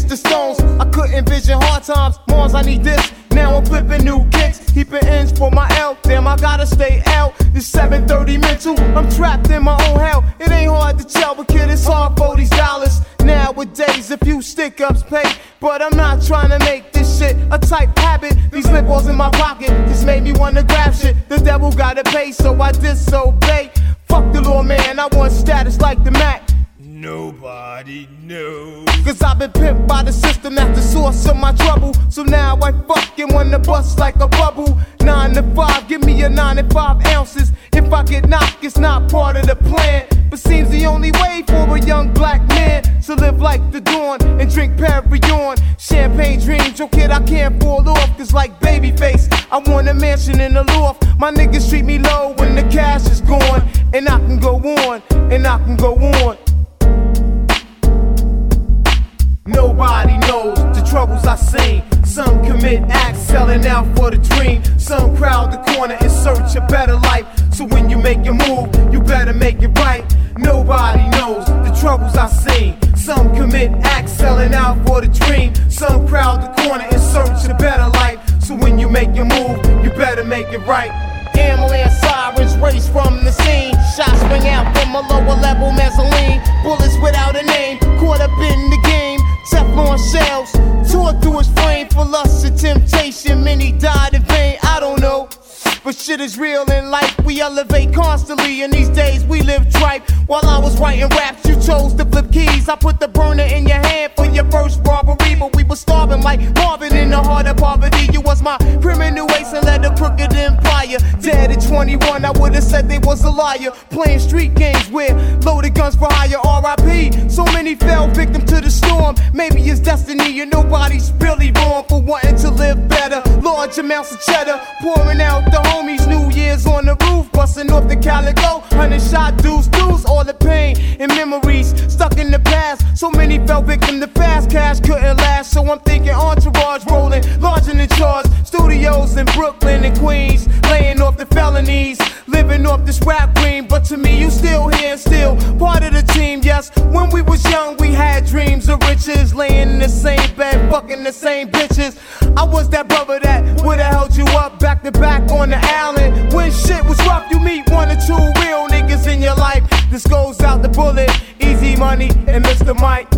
the stones. I couldn't vision hard times. Mons, I need this. Now I'm flipping new kicks, keeping ends for my L. Damn, I gotta stay out. It's 7:30 mental. I'm trapped in my own hell. It ain't hard to tell, but kid, it's hard for these dollars. Nowadays, a few stick-ups pay, but I'm not trying to make this shit a type habit. These lip balls in my pocket just made me wanna grab shit. The devil gotta pay, so I disobey. Fuck the law, man, I want status like the Mac. Nobody knows. Cause I've been pimped by the system, that's the source of my trouble. So now I fucking wanna bust like a bubble. 9 to 5, give me a 9 and 5 ounces. If I get knocked, it's not part of the plan. But seems the only way for a young black man to live like the dawn and drink Perignon. Champagne dreams, yo kid, I can't fall off. Cause like Babyface, I want a mansion in the loft. My niggas treat me low when the cash is gone. And I can go on, and I can go on. Nobody knows the troubles I seen. Some commit acts, selling out for the dream. Some crowd the corner in search of better life. So when you make your move, you better make it right. Nobody knows the troubles I seen. Some commit acts, selling out for the dream. Some crowd the corner in search of better life. So when you make your move, you better make it right. Ambulance sirens race from the scene. Shots ring out from a lower level mezzanine. Bullets without a name, caught up in the game. Teflon shells tore through his frame for lust and temptation. Many died in vain, I don't know. But shit is real in life, we elevate constantly. And these days we live tripe. While I was writing raps, you chose to flip keys. I put the burner in your hand for your first robbery. But we were starving like Marvin in the heart of poverty. You was my criminal ace and led a crooked empire. Dead at 21, I would've said they was a liar. Playing street games with loaded guns for hire, R.I.P. So many fell victim to the storm. Maybe it's destiny and nobody's really wrong for wanting to live better. Large amounts of cheddar pouring out the homies. New Year's on the roof, busting off the calico. 100 shot dudes, all the pain and memories stuck in the past. So many fell victim to fast cash couldn't last. So I'm thinking entourage rolling, large in the charge. Studios in Brooklyn and Queens, laying off the felonies, living off this rap green. But to me, you still here and still part of the team. Yes, when we was young, we had dreams of riches, laying in the same bed, fucking the same bitches. I was that brother that would've held you up back to back on the island. When shit was rough, you meet 1 or 2 real niggas in your life. This goes out the Bullet, Easy Money, and Mr. Mike.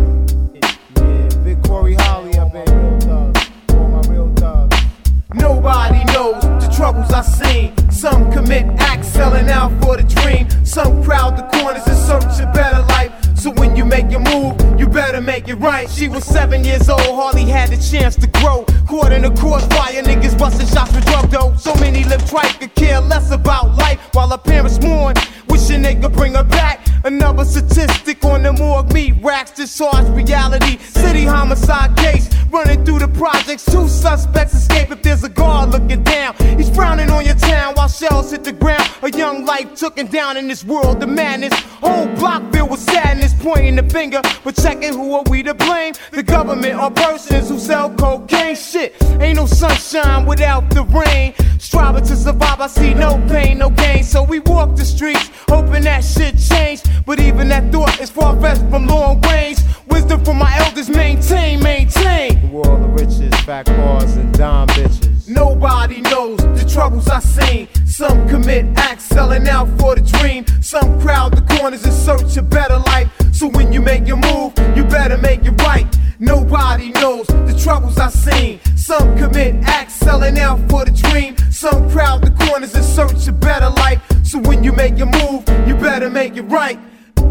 Yeah, Big Corey Holly up in real thugs, all my real thugs. Nobody knows the troubles I seen. Some commit acts, selling out for the dream. Some crowd the corners in search of better life. So when you make your move, you better make it right. She was 7 years old, hardly had the chance to grow. Caught in a crossfire, niggas busting shots for drug dough. So many live tripe, could care less about life. While her parents mourn, wishing they could bring her back. Another statistic on the morgue, meat racks, this harsh reality. City homicide case, running through the projects. 2 suspects escape if there's a guard looking down. He's frowning on your town while shells hit the ground. A young life taken down in this world of madness. Whole block filled with sadness, pointing the finger, but checking who are we to blame? The government or persons who sell cocaine. Shit, ain't no sunshine without the rain. Striving to survive, I see no pain, no gain. So we walk the streets, hoping that shit changed. But even that thought is far-fetched from long range. Wisdom from my elders, maintain. The world of riches, fat cars and dime bitches. Nobody knows the troubles I seen. Some commit acts, selling out for the dream. Some crowd the corners in search of better life. So when you make your move, you better make it right. Nobody knows the troubles I seen. Some commit acts, selling out for the dream. Some crowd the corners in search of better life. So when you make your move, you better make it right.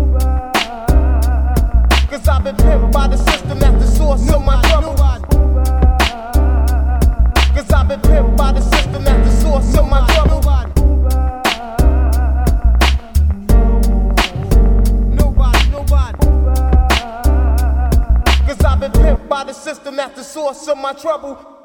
Cause I've been pimped by the system, that's the source of my trouble. Cause I've been pimped by the system, that's the source of my trouble. Nobody. Cause I've been pimped by the system, that's the source of my trouble.